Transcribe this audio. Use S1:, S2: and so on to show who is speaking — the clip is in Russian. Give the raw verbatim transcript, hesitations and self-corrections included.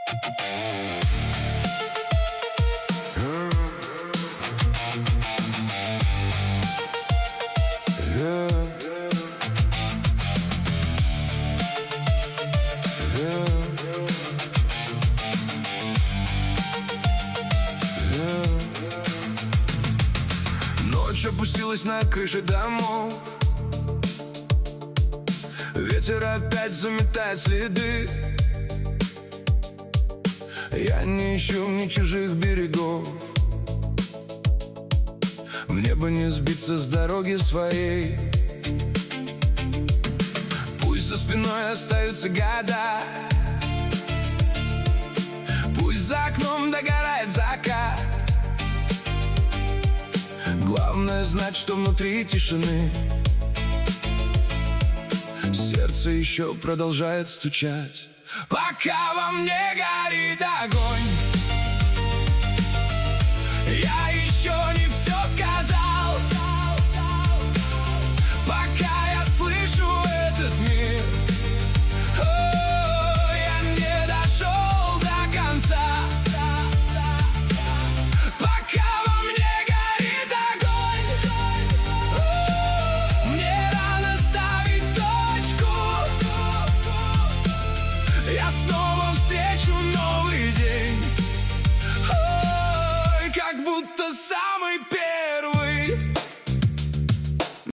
S1: Ночь опустилась на крыши домов, ветер опять заметает следы. Я не ищу ни чужих берегов, мне бы не сбиться с дороги своей. Пусть за спиной остаются года, пусть за окном догорает закат. Главное знать, что внутри тишины сердце еще продолжает стучать. Пока во мне горит огонь, я еще не все сказал. Пока я слышу этот мир, о, я не дошел до конца. Пока во мне горит огонь, о, мне рано ставить точку. Я снова встречу новый день, ой, как будто самый первый.